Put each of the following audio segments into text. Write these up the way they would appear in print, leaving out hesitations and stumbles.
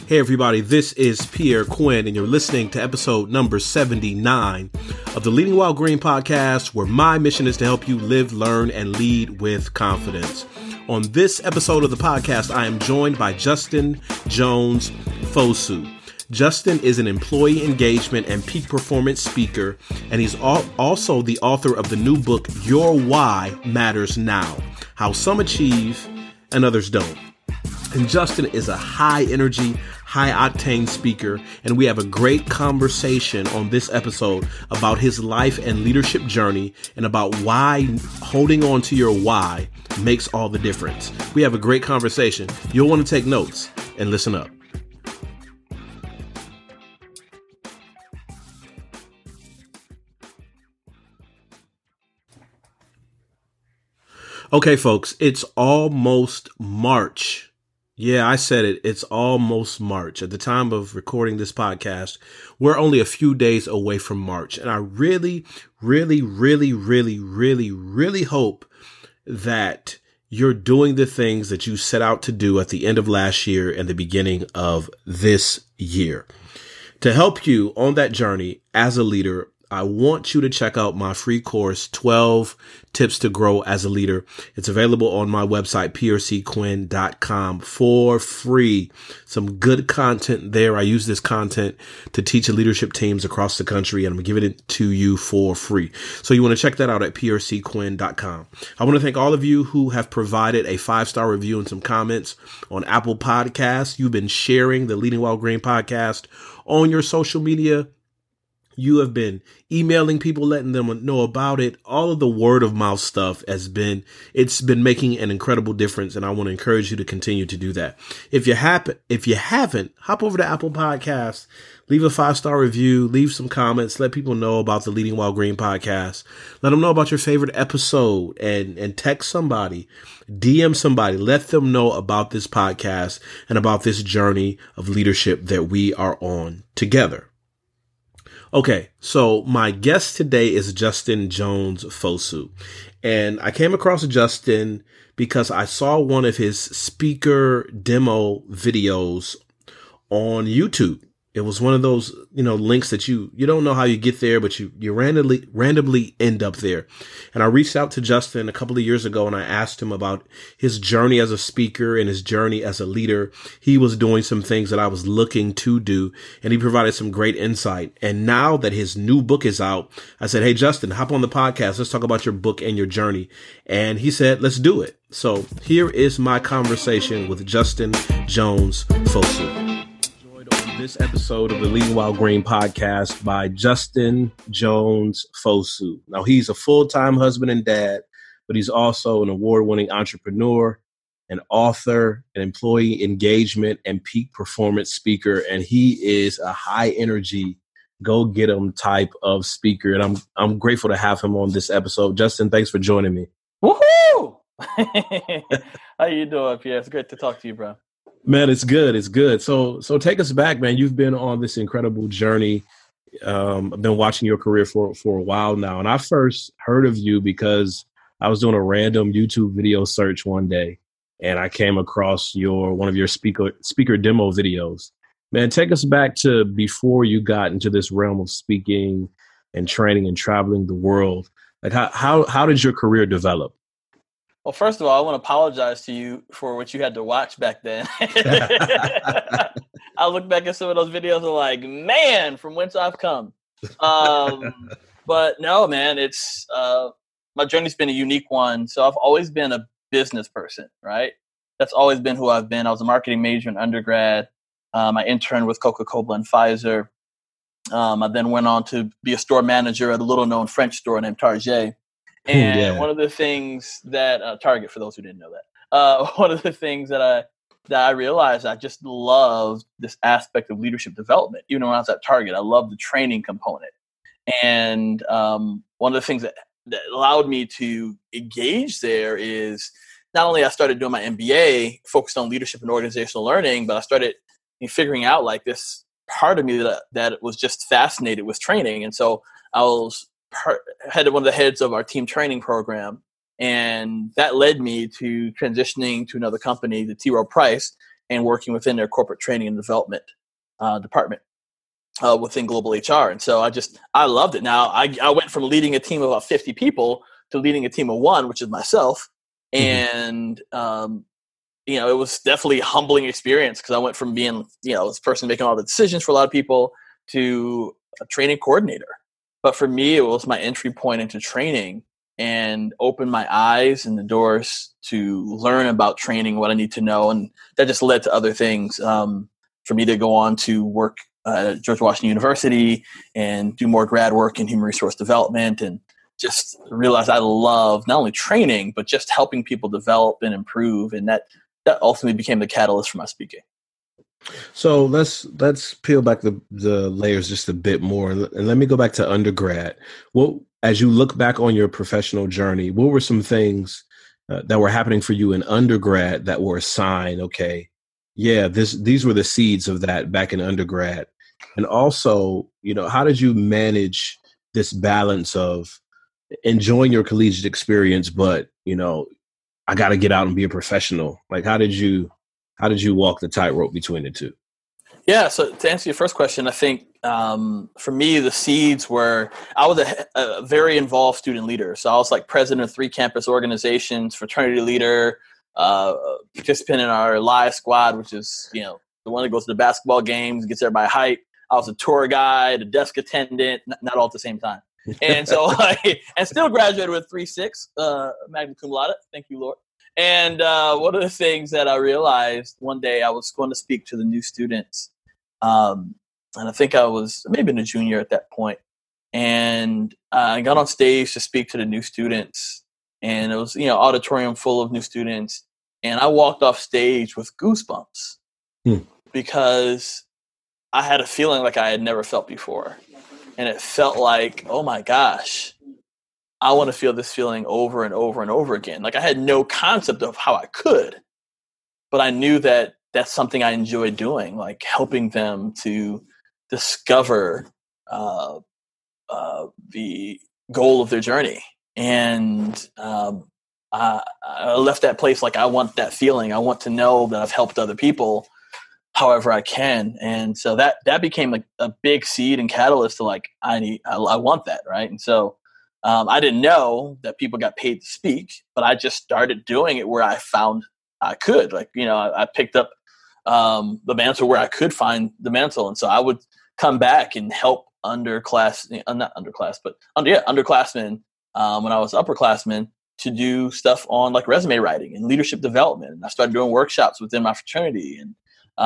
Hey everybody, this is Pierre Quinn and you're listening to episode number 79 of the Leading While Green podcast, where my mission is to help you live, learn, and lead with confidence. On this episode of the podcast, I am joined by Justin Jones Fosu. Justin is an employee engagement and peak performance speaker, and he's also the author of the new book, Your Why Matters Now, How Some Achieve and Others Don't. And Justin is a high energy, high octane speaker, and we have a great conversation on this episode about his life and leadership journey and about why holding on to your why makes all the difference. We have a great conversation. You'll want to take notes and listen up. Okay, folks, it's almost March. Yeah, I said it. It's almost March. At the time of recording this podcast, we're only a few days away from March. And I really hope that you're doing the things that you set out to do at the end of last year and the beginning of this year. To help you on that journey as a leader, I want you to check out my free course, 12 Tips to Grow as a Leader. It's available on my website, prcquinn.com, for free. Some good content there. I use this content to teach leadership teams across the country, and I'm giving it to you for free. So you want to check that out at prcquinn.com. I want to thank all of you who have provided a 5-star review and some comments on Apple Podcasts. You've been sharing the Leading While Green podcast on your social media. You have been emailing people, letting them know about it. All of the word of mouth stuff it's been making an incredible difference. And I want to encourage you to continue to do that. If you haven't, hop over to Apple Podcasts, leave a 5-star review, leave some comments, let people know about the Leading While Green podcast. Let them know about your favorite episode and text somebody, DM somebody, let them know about this podcast and about this journey of leadership that we are on together. Okay, so my guest today is Justin Jones Fosu, and I came across Justin because I saw one of his speaker demo videos on YouTube. It was one of those, links that you don't know how you get there, but you randomly end up there. And I reached out to Justin a couple of years ago and I asked him about his journey as a speaker and his journey as a leader. He was doing some things that I was looking to do, and he provided some great insight. And now that his new book is out, I said, hey, Justin, hop on the podcast. Let's talk about your book and your journey. And he said, let's do it. So here is my conversation with Justin Jones Fosu. This episode of the Leading While Green podcast by Justin Jones Fosu. Now, he's a full-time husband and dad, but he's also an award-winning entrepreneur, an author, an employee engagement and peak performance speaker, and he is a high-energy, go-get-'em type of speaker. And I'm grateful to have him on this episode. Justin, thanks for joining me. Woohoo! How you doing, Pierre? It's great to talk to you, bro. Man, it's good. It's good. So take us back, man. You've been on this incredible journey. I've been watching your career for a while now. And I first heard of you because I was doing a random YouTube video search one day, and I came across one of your speaker demo videos. Man, take us back to before you got into this realm of speaking and training and traveling the world. Like how did your career develop? Well, first of all, I want to apologize to you for what you had to watch back then. I look back at some of those videos and like, man, from whence I've come. But no, man, it's my journey's been a unique one. So I've always been a business person, right? That's always been who I've been. I was a marketing major in undergrad. I interned with Coca-Cola and Pfizer. I then went on to be a store manager at a little-known French store named Target. And one of the things that Target, for those who didn't know that, one of the things that I realized, I just loved this aspect of leadership development. Even when I was at Target, I loved the training component. And one of the things that allowed me to engage there is not only I started doing my MBA focused on leadership and organizational learning, but I started figuring out like this part of me that was just fascinated with training. And so I was one of the heads of our team training program. And that led me to transitioning to another company, the T. Rowe Price, and working within their corporate training and development department within global HR. And so I loved it. Now I went from leading a team of about 50 people to leading a team of one, which is myself. And, it was definitely a humbling experience because I went from being, this person making all the decisions for a lot of people to a training coordinator. But for me, it was my entry point into training and opened my eyes and the doors to learn about training, what I need to know. And that just led to other things for me to go on to work at George Washington University and do more grad work in human resource development, and just realize I love not only training, but just helping people develop and improve. And that ultimately became the catalyst for my speaking. So let's peel back the layers just a bit more, and let me go back to undergrad. Well, as you look back on your professional journey, what were some things that were happening for you in undergrad that were a sign? Okay, yeah, these were the seeds of that back in undergrad. And also, how did you manage this balance of enjoying your collegiate experience, but I got to get out and be a professional? Like, how did you walk the tightrope between the two? Yeah. So to answer your first question, I think for me, the seeds were, I was a very involved student leader. So I was like president of 3 campus organizations, fraternity leader, participant in our live squad, which is, the one that goes to the basketball games, gets everybody hyped. I was a tour guide, a desk attendant, not all at the same time. And so and still graduated with 3.6, magna cum laude. Thank you, Lord. And one of the things that I realized one day, I was going to speak to the new students. And I think I was maybe a junior at that point. And I got on stage to speak to the new students. And it was, auditorium full of new students. And I walked off stage with goosebumps because I had a feeling like I had never felt before. And it felt like, oh my gosh, I want to feel this feeling over and over and over again. Like I had no concept of how I could, but I knew that that's something I enjoyed doing, like helping them to discover the goal of their journey. And I left that place like, I want that feeling. I want to know that I've helped other people however I can. And so that became like a big seed and catalyst to like, I want that. Right. And so I didn't know that people got paid to speak, but I just started doing it where I found I could. Like, I picked up the mantle where I could find the mantle. And so I would come back and help underclassmen when I was upperclassmen to do stuff on like resume writing and leadership development. And I started doing workshops within my fraternity, and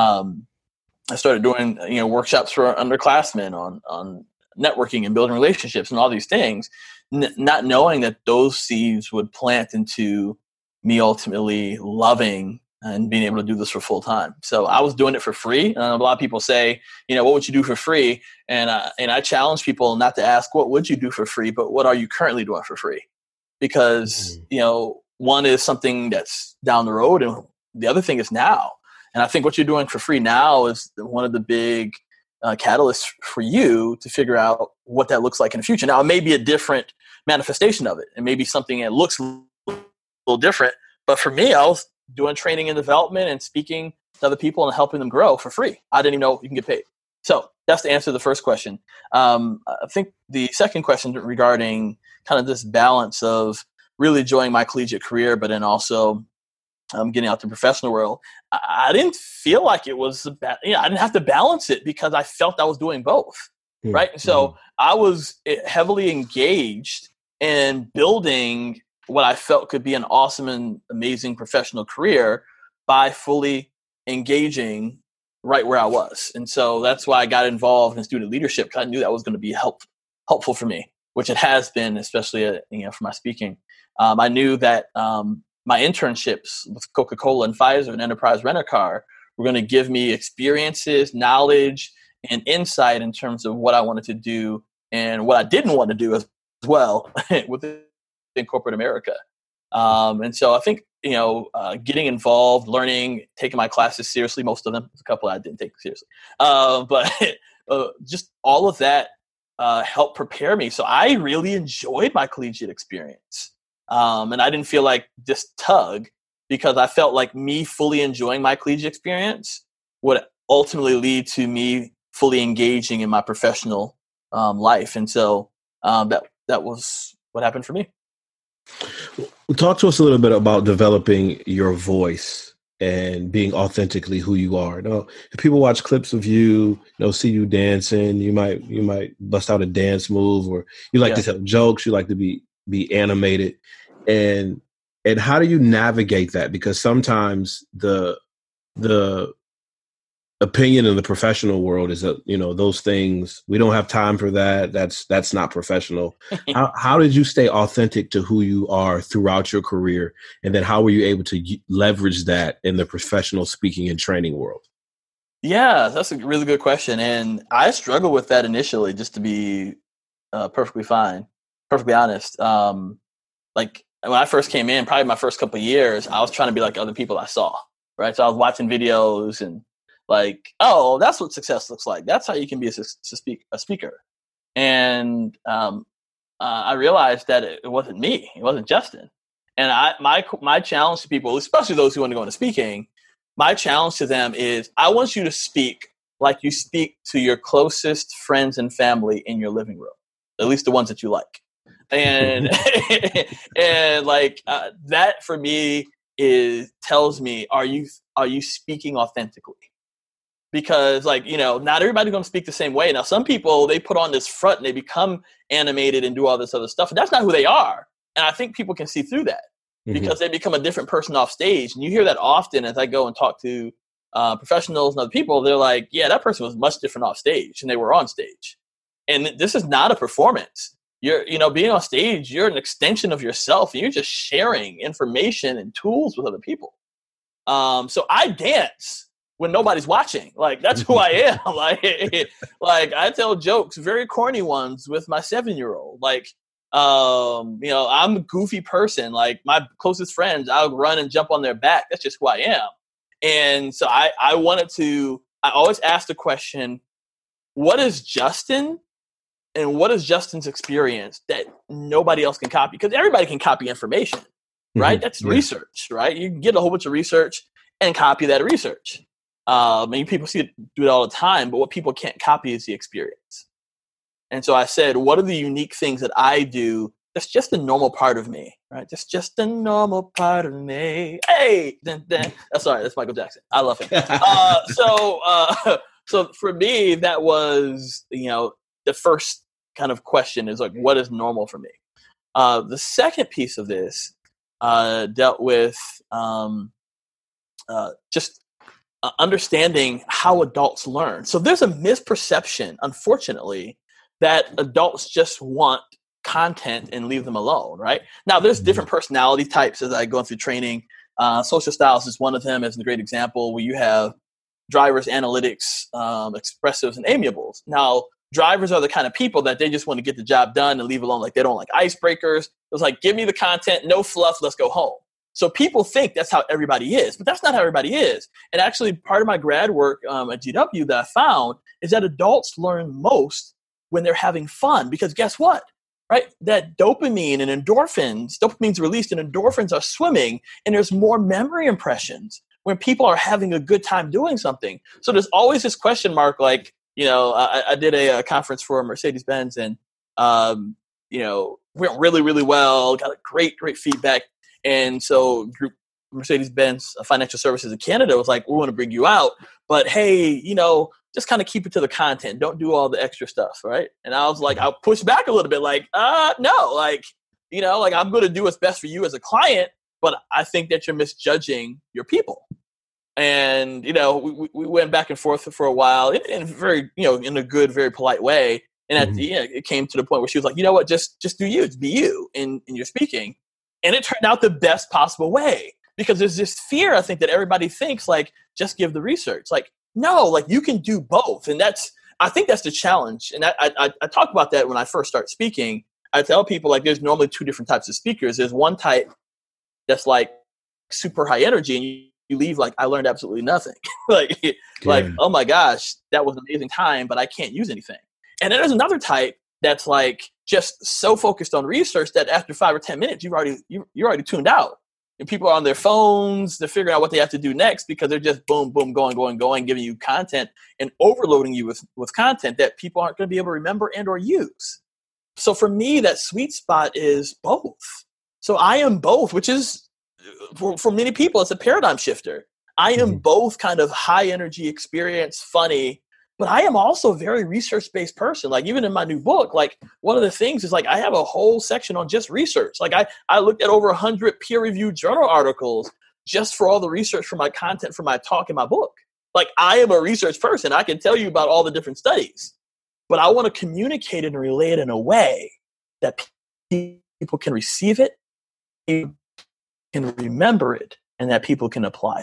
I started doing workshops for underclassmen on networking and building relationships and all these things, not knowing that those seeds would plant into me ultimately loving and being able to do this for full time. So I was doing it for free. A lot of people say, what would you do for free? And I challenge people not to ask, what would you do for free? But what are you currently doing for free? Because, one is something that's down the road and the other thing is now. And I think what you're doing for free now is one of the big catalysts for you to figure out what that looks like in the future. Now, it may be a different manifestation of it. It may be something that looks a little different. But for me, I was doing training and development and speaking to other people and helping them grow for free. I didn't even know you can get paid. So that's the answer to the first question. I think the second question regarding kind of this balance of really enjoying my collegiate career, but then also getting out to the professional world, I didn't feel like it was I didn't have to balance it because I felt I was doing both. Mm-hmm. Right. So I was heavily engaged in building what I felt could be an awesome and amazing professional career by fully engaging right where I was. And so that's why I got involved in student leadership, because I knew that was going to be helpful for me, which it has been, especially for my speaking. I knew that my internships with Coca-Cola and Pfizer and Enterprise Rent-A-Car were going to give me experiences, knowledge, and insight in terms of what I wanted to do and what I didn't want to do as well within corporate America. And so I think, getting involved, learning, taking my classes seriously, most of them, there's a couple I didn't take seriously. But just all of that helped prepare me. So I really enjoyed my collegiate experience. And I didn't feel like this tug because I felt like me fully enjoying my collegiate experience would ultimately lead to me fully engaging in my professional life. And so that was what happened for me. Talk to us a little bit about developing your voice and being authentically who you are. Now, if people watch clips of you, see you dancing, you might bust out a dance move, or you like to tell jokes, you like to be animated, and how do you navigate that? Because sometimes the opinion in the professional world is that, those things, we don't have time for that. That's not professional. How did you stay authentic to who you are throughout your career? And then how were you able to leverage that in the professional speaking and training world? Yeah, that's a really good question. And I struggled with that initially, just to be perfectly honest. Like when I first came in, probably my first couple of years, I was trying to be like other people I saw, right? So I was watching videos and like, oh, that's what success looks like. That's how you can be a speaker. And I realized that it wasn't me. It wasn't Justin. And my challenge to people, especially those who want to go into speaking, my challenge to them is I want you to speak like you speak to your closest friends and family in your living room, at least the ones that you like. And and like that for me tells me, are you speaking authentically? Because not everybody's going to speak the same way. Now, some people, they put on this front and they become animated and do all this other stuff. And that's not who they are. And I think people can see through that because they become a different person off stage. And you hear that often as I go and talk to professionals and other people. They're like, yeah, that person was much different off stage than they were on stage. And this is not a performance. Being on stage, you're an extension of yourself. And you're just sharing information and tools with other people. So I dance when nobody's watching. Like, that's who I am. like I tell jokes, very corny ones, with my 7-year-old. Like, I'm a goofy person. Like, my closest friends, I'll run and jump on their back. That's just who I am. And so I always ask the question, what is Justin and what is Justin's experience that nobody else can copy? Because everybody can copy information, right? That's research, right? You can get a whole bunch of research and copy that research. People do it all the time, but what people can't copy is the experience. And so I said, what are the unique things that I do that's just a normal part of me, right? Just a normal part of me. Hey! Sorry, that's Michael Jackson. I love him. So for me, that was, the first kind of question is like, what is normal for me? The second piece of this dealt with understanding how adults learn. So there's a misperception, unfortunately, that adults just want content and leave them alone, right? Now, there's different personality types as I go through training. Social styles is one of them, as a great example, where you have drivers, analytics, expressives, and amiables. Now, drivers are the kind of people that they just want to get the job done and leave alone. Like, they don't like icebreakers. It's like, give me the content, no fluff, let's go home. So people think that's how everybody is, but that's not how everybody is. And actually, part of my grad work at GW that I found is that adults learn most when they're having fun, because guess what? Right? That dopamine and dopamine's released and endorphins are swimming, and there's more memory impressions when people are having a good time doing something. So there's always this question mark, like, I did a conference for Mercedes-Benz, and, went really, really well, got a great feedback. And so Group Mercedes-Benz Financial Services in Canada was like, we want to bring you out, but hey, just kind of keep it to the content. Don't do all the extra stuff, right? And I was like, I'll push back a little bit, like, no, like, I'm going to do what's best for you as a client, but I think that you're misjudging your people. And, we went back and forth for a while in very, in a good, very polite way. And at the end, it came to the point where she was like, you know what, just do you, be you in your speaking. And it turned out the best possible way, because there's this fear, I think, that everybody thinks, like, just give the research. Like, no, like, you can do both. And I think that's the challenge. And I talk about that when I first start speaking. I tell people, like, there's normally two different types of speakers. There's one type that's like super high energy, and you leave like, I learned absolutely nothing. like, oh my gosh, that was an amazing time, but I can't use anything. And then there's another type that's like just so focused on research that after 5 or 10 minutes, you're already tuned out. and people are on their phones. They're figuring out what they have to do next because they're just boom, boom, going, giving you content and overloading you with content that people aren't going to be able to remember and or use. So for me, that sweet spot is both. So I am both, which is for many people, it's a paradigm shifter. I am both kind of high energy experience, funny, but I am also a very research-based person. Like even in my new book, like one of the things is like I have a whole section on just research. Like I looked at over 100 peer-reviewed journal articles just for all the research for my content, for my talk in my book. Like I am a research person. I can tell you about all the different studies, but I want to communicate and relay it in a way that people can receive it, can remember it, and that people can apply it.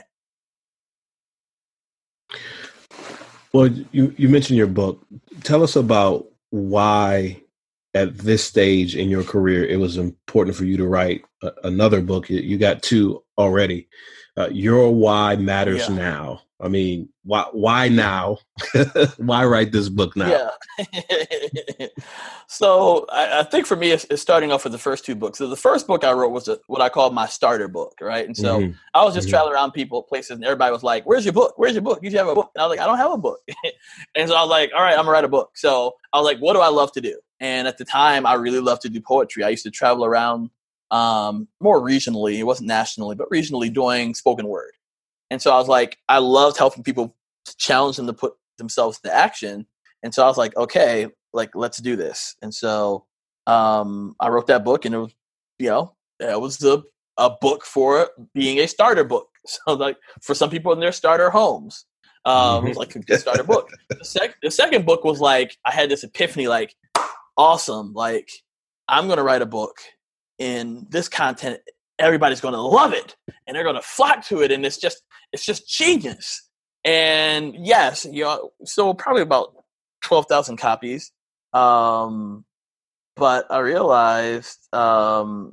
Well, you mentioned your book. Tell us about why at this stage in your career it was important for you to write another book. You got two already. Your Why Matters Now. I mean, why now? Why write this book now? Yeah. So I think for me, it's starting off with the first two books. So the first book I wrote was what I call my starter book, right? And so I was just traveling around places, and everybody was like, "Where's your book? Where's your book? You should have a book." And I was like, "I don't have a book." And so I was like, "All right, I'm gonna write a book." So I was like, "What do I love to do?" And at the time, I really loved to do poetry. I used to travel around more regionally. It wasn't nationally, but regionally doing spoken word. And so I was like, I loved helping people, challenge them to put themselves to action. And so I was like, okay, like, let's do this. And so I wrote that book, and it was, it was a book for being a starter book. So like for some people in their starter homes, it was like a starter book. The second book was like, I had this epiphany, like, awesome. Like I'm going to write a book in this content. Everybody's going to love it and they're going to flock to it. And it's just genius. And yes, so probably about 12,000 copies. But I realized, I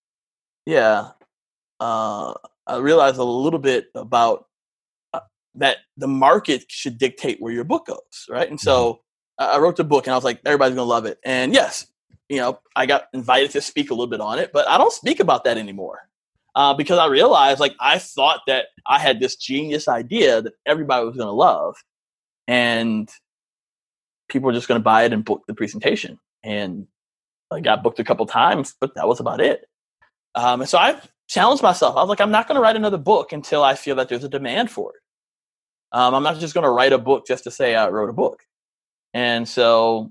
realized a little bit about that the market should dictate where your book goes. Right. And so I wrote the book and I was like, everybody's going to love it. And yes, I got invited to speak a little bit on it, but I don't speak about that anymore because I realized, like, I thought that I had this genius idea that everybody was going to love, and people were just going to buy it and book the presentation. And I got booked a couple times, but that was about it. And so I challenged myself. I was like, I'm not going to write another book until I feel that there's a demand for it. I'm not just going to write a book just to say I wrote a book. And so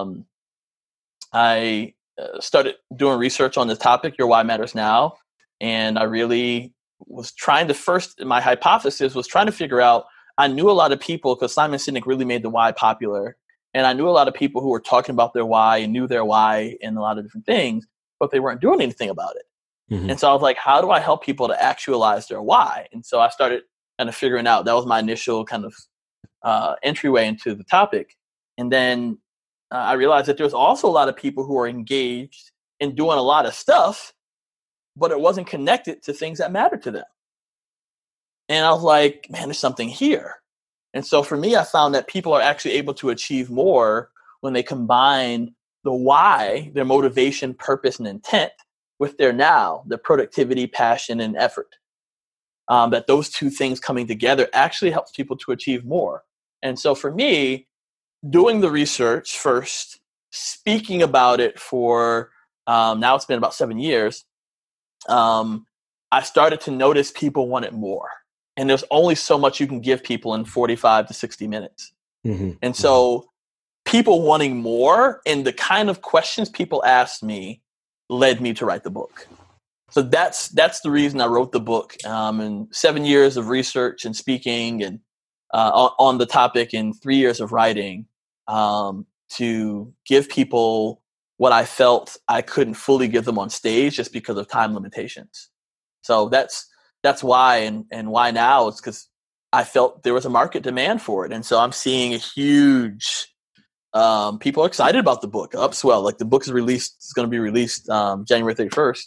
I started doing research on this topic, Your Why Matters Now. And I really was trying to my hypothesis was trying to figure out, I knew a lot of people, because Simon Sinek really made the why popular. And I knew a lot of people who were talking about their why and knew their why in a lot of different things, but they weren't doing anything about it. And so I was like, how do I help people to actualize their why? And so I started kind of figuring out, that was my initial kind of entryway into the topic. And then I realized that there's also a lot of people who are engaged in doing a lot of stuff, but it wasn't connected to things that matter to them. And I was like, man, there's something here. And so for me, I found that people are actually able to achieve more when they combine the why, their motivation, purpose, and intent, with their now, their productivity, passion, and effort. That those two things coming together actually helps people to achieve more. And so for me, doing the research first, speaking about it for now it's been about 7 years, I started to notice people wanted more. And there's only so much you can give people in 45 to 60 minutes. And so people wanting more and the kind of questions people asked me led me to write the book. So that's the reason I wrote the book. And 7 years of research and speaking and on the topic, and 3 years of writing, to give people what I felt I couldn't fully give them on stage just because of time limitations. So that's why, and why now is because I felt there was a market demand for it. And so I'm seeing a huge, people are excited about the book, upswell. Like the book is going to be released January 31st.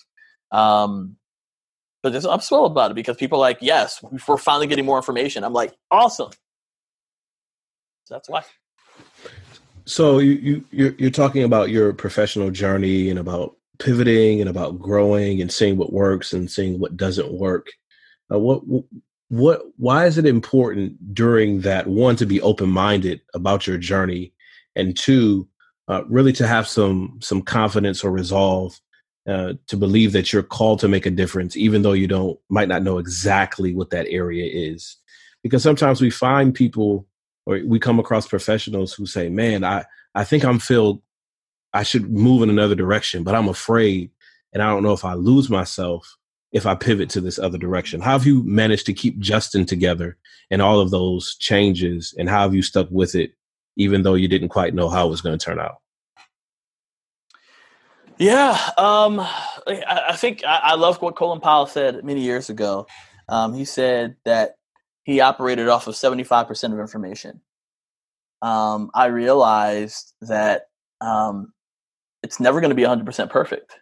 But there's an upswell about it because people are like, yes, we're finally getting more information. I'm like, awesome. So that's why. So you're talking about your professional journey and about pivoting and about growing and seeing what works and seeing what doesn't work. Why is it important during that, one, to be open-minded about your journey, and two, really to have some confidence or resolve to believe that you're called to make a difference, even though you might not know exactly what that area is? Because sometimes we find people, or we come across professionals who say, man, I think I should move in another direction, but I'm afraid, and I don't know if I lose myself if I pivot to this other direction. How have you managed to keep Justin together in all of those changes, and how have you stuck with it, even though you didn't quite know how it was going to turn out? Yeah, I think I love what Colin Powell said many years ago. He said that he operated off of 75% of information. I realized that it's never going to be 100% perfect.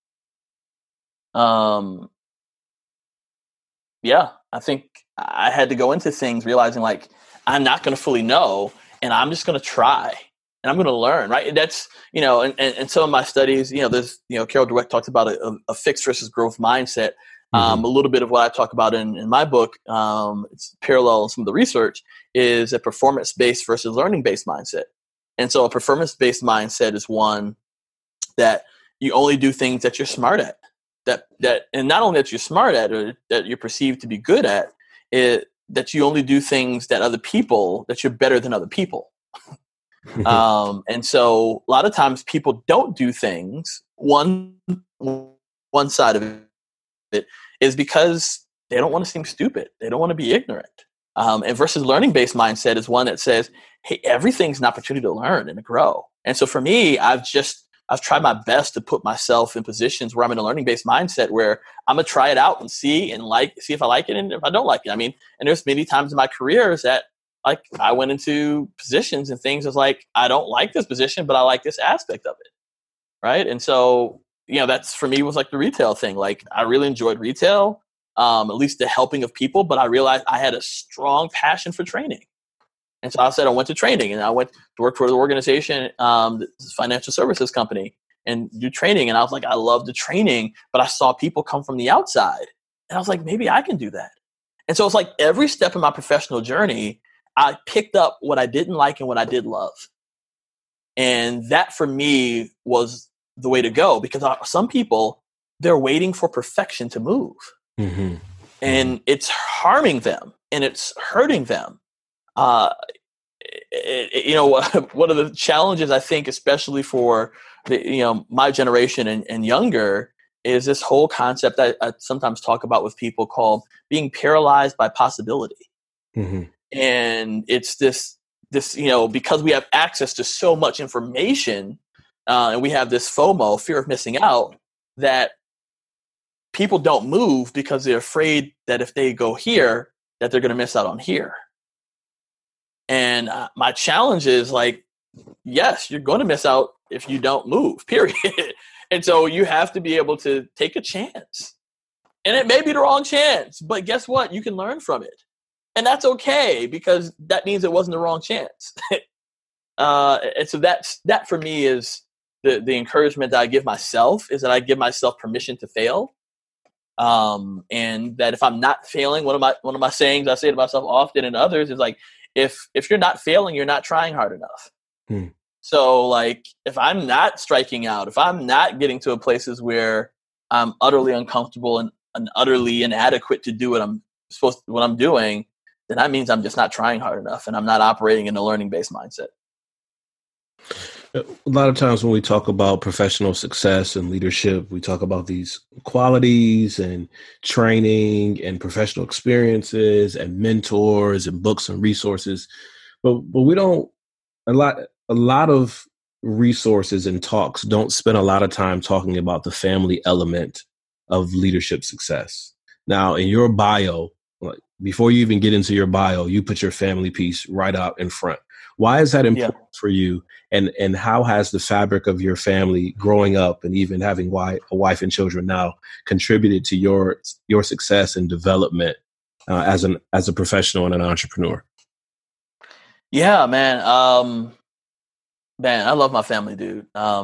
Yeah, I think I had to go into things realizing like I'm not going to fully know, and I'm just going to try, and I'm going to learn. Right? That's and some of my studies, there's Carol Dweck talks about a fixed versus growth mindset. A little bit of what I talk about in my book, it's parallel in some of the research, is a performance-based versus learning-based mindset. And so a performance-based mindset is one that you only do things that you're smart at. And not only that you're smart at, or that you're perceived to be good at, that you only do things that you're better than other people. And so a lot of times people don't do things. One side of it is because they don't want to seem stupid. They don't want to be ignorant. And versus learning-based mindset is one that says, hey, everything's an opportunity to learn and to grow. And so for me, I've tried my best to put myself in positions where I'm in a learning-based mindset where I'm going to try it out and see if I like it and if I don't like it. I mean, and there's many times in my career that like I went into positions and things was like, I don't like this position, but I like this aspect of it. Right. And so, that's for me was like the retail thing. Like I really enjoyed retail, at least the helping of people, but I realized I had a strong passion for training. And so I said, I went to training and I went to work for the organization, this financial services company, and do training. And I was like, I love the training, but I saw people come from the outside and I was like, maybe I can do that. And so it's like every step in my professional journey, I picked up what I didn't like and what I did love. And that for me was the way to go, because some people, they're waiting for perfection to move. Mm-hmm. And it's harming them and it's hurting them. One of the challenges I think, especially for my generation and younger, is this whole concept that I sometimes talk about with people called being paralyzed by possibility. Mm-hmm. And it's this, because we have access to so much information, and we have this FOMO, fear of missing out, that people don't move because they're afraid that if they go here, that they're going to miss out on here. And my challenge is like, yes, you're going to miss out if you don't move, period. And so you have to be able to take a chance. And it may be the wrong chance, but guess what? You can learn from it. And that's okay, because that means it wasn't the wrong chance. And so that for me is the encouragement that I give myself, is that I give myself permission to fail. And that if I'm not failing, one of my sayings I say to myself often and others is like, if you're not failing, you're not trying hard enough. So like, if I'm not striking out, if I'm not getting to places where I'm utterly uncomfortable and utterly inadequate to do what I'm doing, then that means I'm just not trying hard enough and I'm not operating in a learning-based mindset. A lot of times when we talk about professional success and leadership, we talk about these qualities and training and professional experiences and mentors and books and resources, but we don't, a lot of resources and talks don't spend a lot of time talking about the family element of leadership success. Now, in your bio, before you even get into your bio, you put your family piece right out in front. Why is that important for you? And how has the fabric of your family growing up and even having a wife and children now contributed to your success and development as a professional and an entrepreneur? Yeah, man. Man, I love my family, dude.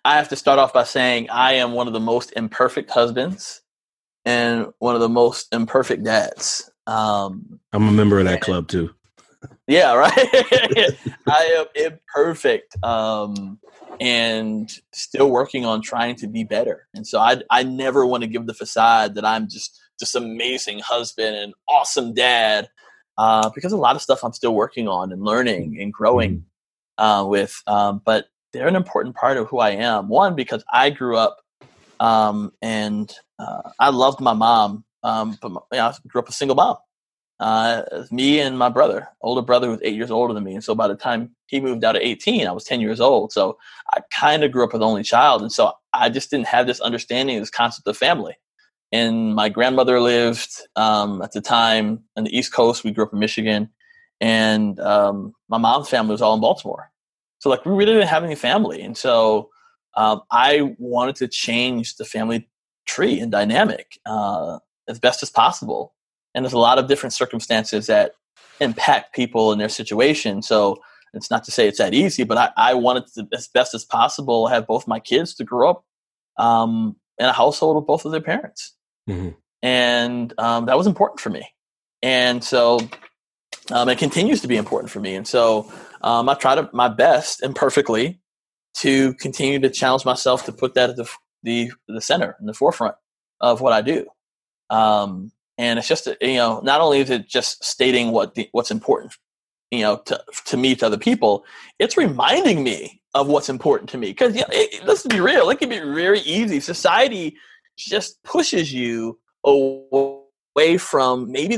I have to start off by saying I am one of the most imperfect husbands and one of the most imperfect dads. I'm a member of that club too. Yeah, right. I am imperfect, and still working on trying to be better. And so I never want to give the facade that I'm just this amazing husband and awesome dad, because a lot of stuff I'm still working on and learning and growing with. But they're an important part of who I am. One, because I grew up, and I loved my mom, but I grew up a single mom. Me and my older brother, who was 8 years older than me. And so by the time he moved out at 18, I was 10 years old. So I kind of grew up with an only child. And so I just didn't have this understanding, this concept of family. And my grandmother lived at the time on the East Coast. We grew up in Michigan. And my mom's family was all in Baltimore. So like we really didn't have any family. And so I wanted to change the family tree and dynamic as best as possible. And there's a lot of different circumstances that impact people in their situation. So it's not to say it's that easy, but I wanted to, as best as possible, have both my kids to grow up in a household with both of their parents. Mm-hmm. And that was important for me. And so it continues to be important for me. And so I try my best, imperfectly, to continue to challenge myself to put that at the center and the forefront of what I do. And it's just, not only is it just stating what's important, to me, to other people, it's reminding me of what's important to me. Because let's be real, it can be very easy. Society just pushes you away from maybe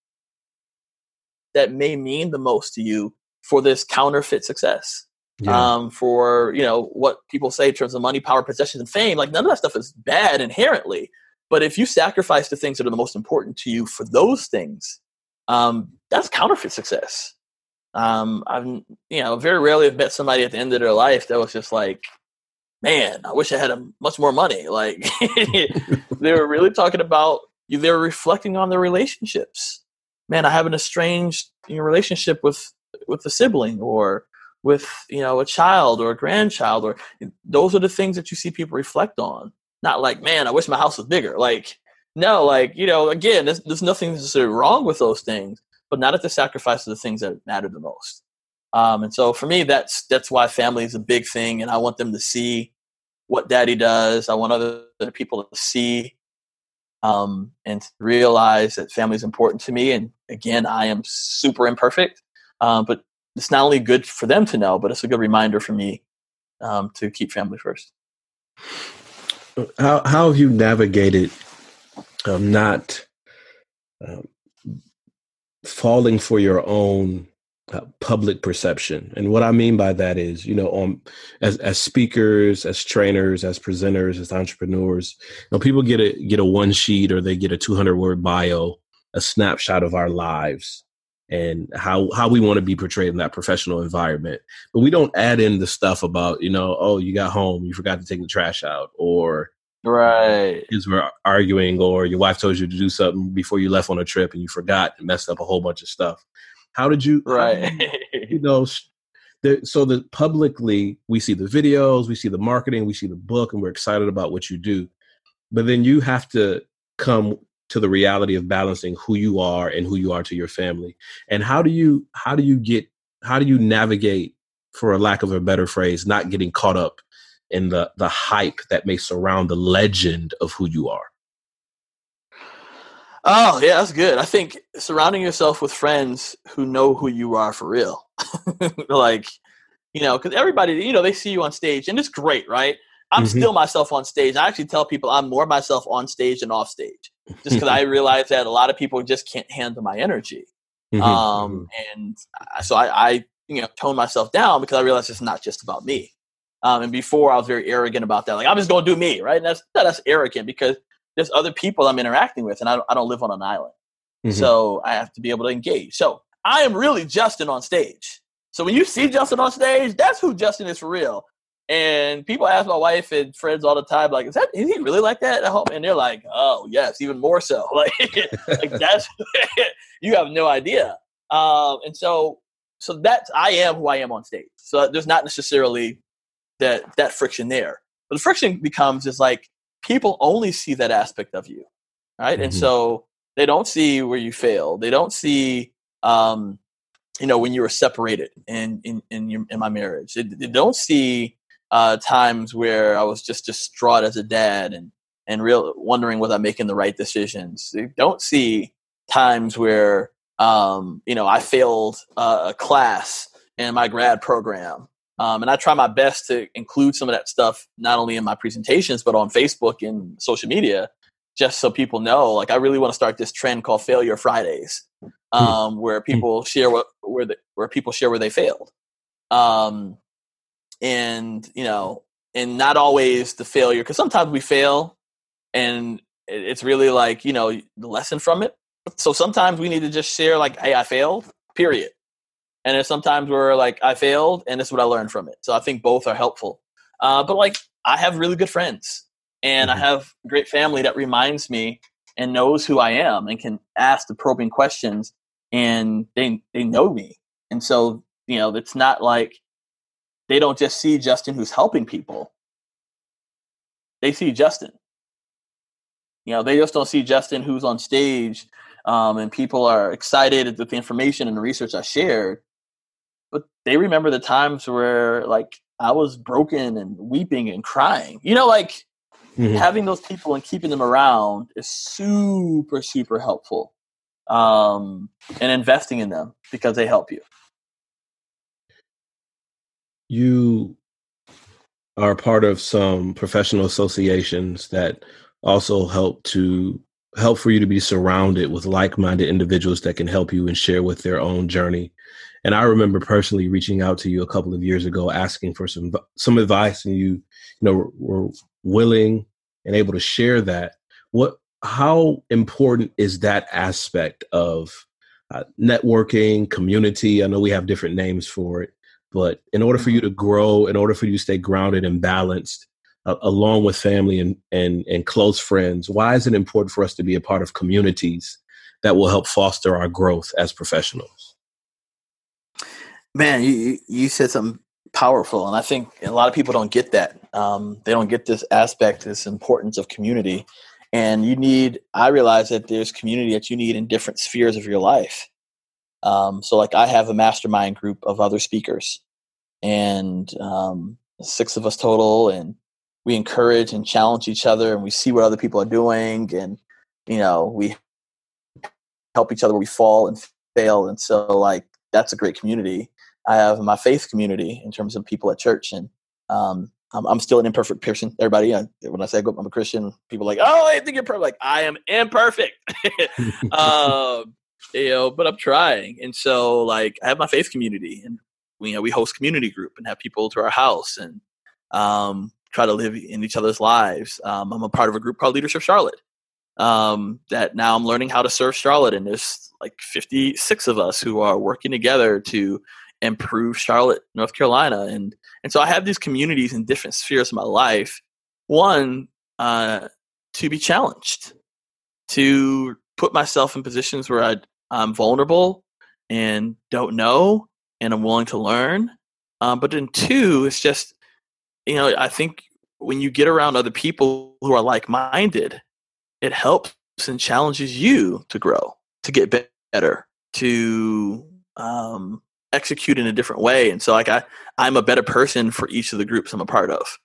that may mean the most to you for this counterfeit success. Yeah. For what people say in terms of money, power, possessions, and fame. Like none of that stuff is bad inherently. But if you sacrifice the things that are the most important to you for those things, that's counterfeit success. I've very rarely have met somebody at the end of their life that was just like, man, I wish I had much more money. Like they were really talking about, they were reflecting on their relationships. Man, I have an estranged relationship with a sibling or with a child or a grandchild, or those are the things that you see people reflect on. Not like, man, I wish my house was bigger. Like, no, like, again, there's nothing necessarily wrong with those things, but not at the sacrifice of the things that matter the most. And so for me, that's why family is a big thing. And I want them to see what daddy does. I want other people to see and realize that family is important to me. And again, I am super imperfect, but it's not only good for them to know, but it's a good reminder for me to keep family first. How have you navigated not falling for your own public perception? And what I mean by that is, as speakers, as trainers, as presenters, as entrepreneurs, people get a one sheet or they get a 200-word bio, a snapshot of our lives and how we want to be portrayed in that professional environment. But we don't add in the stuff about, oh, you got home, you forgot to take the trash out, or right, kids were arguing, or your wife told you to do something before you left on a trip and you forgot and messed up a whole bunch of stuff. How did you, right? So that publicly we see the videos, we see the marketing, we see the book, and we're excited about what you do. But then you have to come to the reality of balancing who you are and who you are to your family. And how do you navigate, for a lack of a better phrase, not getting caught up in the hype that may surround the legend of who you are? Oh, yeah, that's good. I think surrounding yourself with friends who know who you are for real. Like, because everybody, they see you on stage and it's great, right? I'm still myself on stage. I actually tell people I'm more myself on stage than off stage, just because I realize that a lot of people just can't handle my energy. And so I tone myself down because I realize it's not just about me. And before I was very arrogant about that. Like, I'm just going to do me, right? And that's arrogant because there's other people I'm interacting with, and I don't live on an island. So I have to be able to engage. So I am really Justin on stage. So when you see Justin on stage, that's who Justin is for real. And people ask my wife and friends all the time, like, is he really like that at home? And they're like, oh, yes, even more so. Like that's, you have no idea. And so I am who I am on stage. So there's not necessarily that friction there. But the friction becomes is like people only see that aspect of you, right? And so they don't see where you failed. They don't see, when you were separated in my marriage. They don't see times where I was just distraught as a dad and real wondering was I making the right decisions. They don't see times where I failed a class in my grad program. And I try my best to include some of that stuff, not only in my presentations, but on Facebook and social media, just so people know, like, I really want to start this trend called Failure Fridays, where people share where people share where they failed. And not always the failure, because sometimes we fail and it's really like, the lesson from it. So sometimes we need to just share like, hey, I failed, period. And there's sometimes where like I failed and this is what I learned from it. So I think both are helpful. But like I have really good friends and I have a great family that reminds me and knows who I am and can ask the probing questions, and they know me. And so, it's not like they don't just see Justin who's helping people. They see Justin. They just don't see Justin who's on stage and people are excited with the information and the research I shared. But they remember the times where like I was broken and weeping and crying. Having those people and keeping them around is super, super helpful. And investing in them because they help you. You are part of some professional associations that also help for you to be surrounded with like-minded individuals that can help you and share with their own journey. And I remember personally reaching out to you a couple of years ago, asking for some advice, and you were willing and able to share that. How important is that aspect of networking, community? I know we have different names for it, but in order for you to grow, in order for you to stay grounded and balanced, along with family and close friends, why is it important for us to be a part of communities that will help foster our growth as professionals? Man, you said something powerful, and I think a lot of people don't get that. They don't get this aspect, this importance of community. And I realize that there's community that you need in different spheres of your life. So like I have a mastermind group of other speakers, and 6 of us total, and we encourage and challenge each other, and we see what other people are doing, and we help each other where we fall and fail. And so like that's a great community. I have my faith community in terms of people at church, and I'm still an imperfect person. Everybody, when I say I'm a Christian, people are like, oh, I think you're perfect. Like, I am imperfect, but I'm trying. And so like I have my faith community, and we host community group and have people to our house and try to live in each other's lives. I'm a part of a group called Leadership Charlotte that now I'm learning how to serve Charlotte. And there's like 56 of us who are working together to improve Charlotte, North Carolina. And so I have these communities in different spheres of my life. One, to be challenged, to put myself in positions where I'm vulnerable and don't know, and I'm willing to learn. But then 2, it's just, I think when you get around other people who are like-minded, it helps and challenges you to grow, to get better, to execute in a different way. And so like I'm a better person for each of the groups I'm a part of.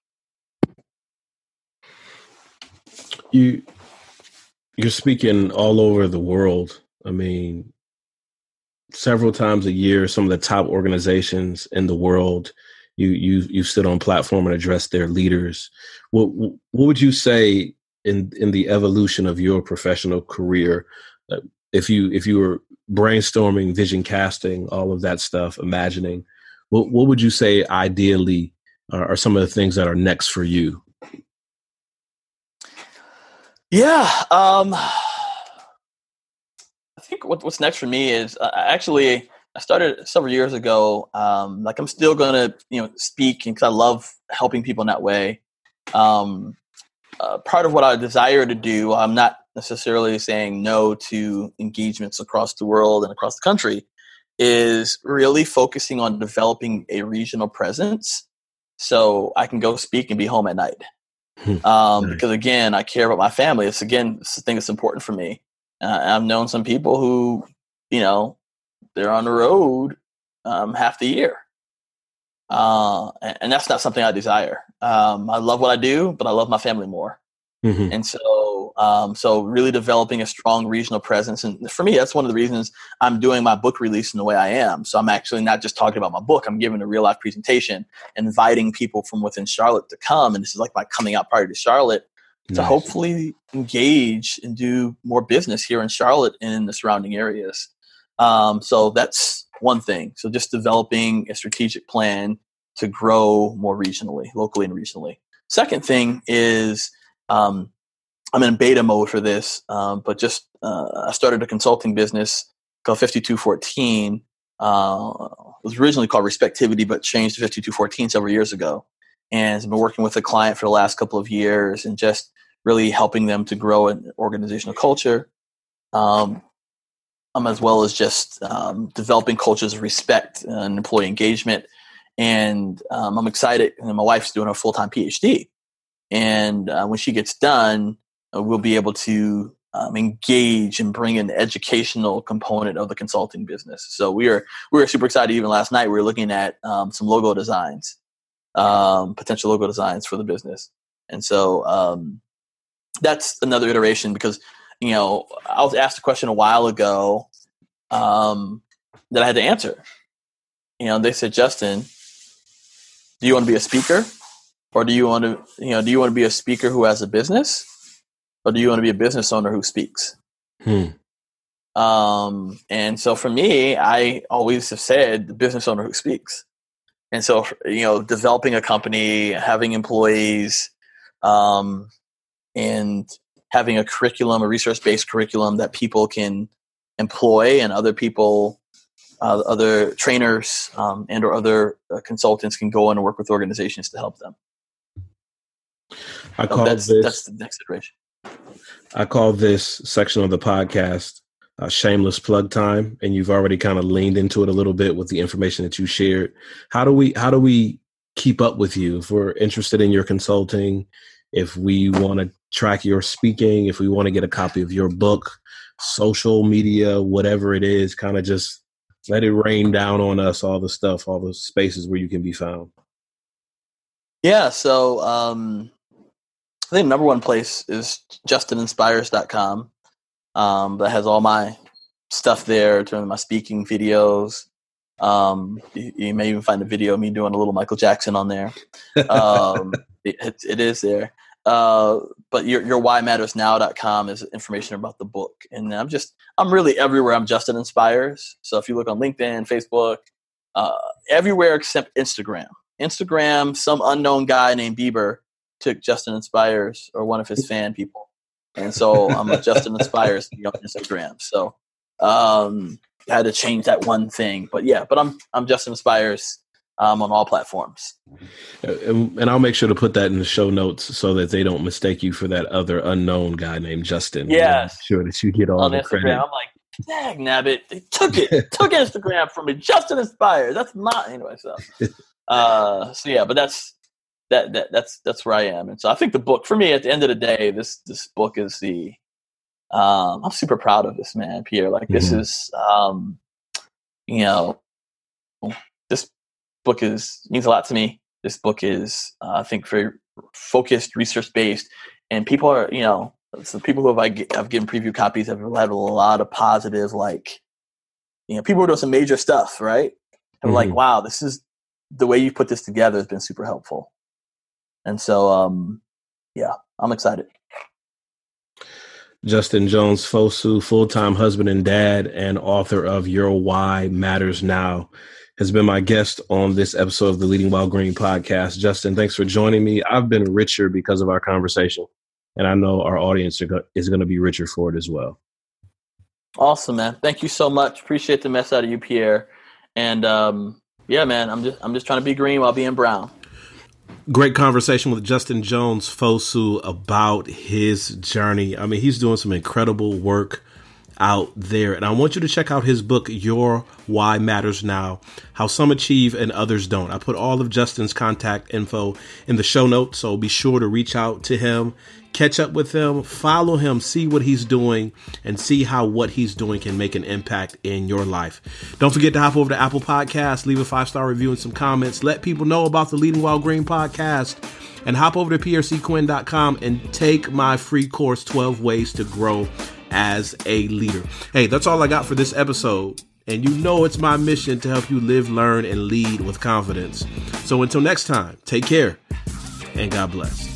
You're speaking all over the world. I mean, several times a year, some of the top organizations in the world, you sit on platform and address their leaders. What would you say in the evolution of your professional career, if you were brainstorming, vision casting, all of that stuff, imagining, what would you say ideally are some of the things that are next for you? Yeah, I think what's next for me is I started several years ago. Like I'm still gonna speak because I love helping people in that way. Part of what I desire to do, I'm not necessarily saying no to engagements across the world and across the country, is really focusing on developing a regional presence so I can go speak and be home at night. Nice. Because again, I care about my family. It's the thing that's important for me. I've known some people who, they're on the road half the year. And that's not something I desire. I love what I do, but I love my family more. Mm-hmm. And so really developing a strong regional presence. And for me, that's one of the reasons I'm doing my book release in the way I am. So I'm actually not just talking about my book. I'm giving a real life presentation, inviting people from within Charlotte to come. And this is like my coming out party to Charlotte to hopefully engage and do more business here in Charlotte and in the surrounding areas. So that's one thing. So just developing a strategic plan to grow more regionally, locally and regionally. Second thing is, I'm in beta mode for this, but just I started a consulting business called 5214. It was originally called Respectivity, but changed to 5214 several years ago. And I've been working with a client for the last couple of years and just really helping them to grow an organizational culture, as well as just developing cultures of respect and employee engagement. And I'm excited. And my wife's doing a full-time PhD. And when she gets done, we'll be able to engage and bring in the educational component of the consulting business. So we were super excited. Even last night, we were looking at some logo designs, potential logo designs for the business. And so that's another iteration because, I was asked a question a while ago that I had to answer. They said, Justin, do you want to be a speaker? Or do you want to be a speaker who has a business? Or do you want to be a business owner who speaks? And so for me, I always have said the business owner who speaks. And so, developing a company, having employees, and having a curriculum, a research-based curriculum that people can employ and other people, other trainers and or other consultants can go in and work with organizations to help them. That's the next iteration. I call this section of the podcast shameless plug time, and you've already kind of leaned into it a little bit with the information that you shared. How do we keep up with you if we're interested in your consulting, if we want to track your speaking, if we want to get a copy of your book, social media, whatever it is, kind of just let it rain down on us, all the stuff, all the spaces where you can be found? Yeah. So I think the number one place is justininspires.com. That has all my stuff there in terms of my speaking videos. You may even find a video of me doing a little Michael Jackson on there. It is there. But your whymattersnow.com is information about the book. And I'm really everywhere. I'm Justin Inspires. So if you look on LinkedIn, Facebook, everywhere except Instagram. Instagram, some unknown guy named Bieber took Justin Inspires or one of his fan people. And so I'm a Justin Inspires on Instagram. So I had to change that one thing. But I'm Justin Inspires on all platforms. And I'll make sure to put that in the show notes so that they don't mistake you for that other unknown guy named Justin. Yes. Make sure that you get all on the Instagram, credit. I'm like, dang nabbit, they took Instagram from me. Justin Inspires. That's mine. Anyway, but that's where I am. And so I think the book for me at the end of the day, this book is I'm super proud of this, man, Pierre. Like this is, this book means a lot to me. This book is, I think, very focused, research based, and people are, so people who I've given preview copies have had a lot of positive, people who are doing some major stuff, right? And like, wow, this is the way you put this together has been super helpful. And so, I'm excited. Justin Jones Fosu, full-time husband and dad and author of Your Why Matters Now, has been my guest on this episode of the Leading While Green podcast. Justin, thanks for joining me. I've been richer because of our conversation, and I know our audience is going to be richer for it as well. Awesome, man. Thank you so much. Appreciate the mess out of you, Pierre. And man, I'm just trying to be green while being brown. Great conversation with Justin Jones Fosu about his journey. I mean, he's doing some incredible work out there. And I want you to check out his book, Your Why Matters Now, How Some Achieve and Others Don't. I put all of Justin's contact info in the show notes, so be sure to reach out to him, catch up with him, follow him, see what he's doing, and see how what he's doing can make an impact in your life. Don't forget to hop over to Apple Podcasts, leave a 5-star review and some comments. Let people know about the Leading While Green podcast, and hop over to prcquinn.com and take my free course, 12 Ways to Grow as a Leader. Hey, that's all I got for this episode. And you know it's my mission to help you live, learn, and lead with confidence. So until next time, take care and God bless.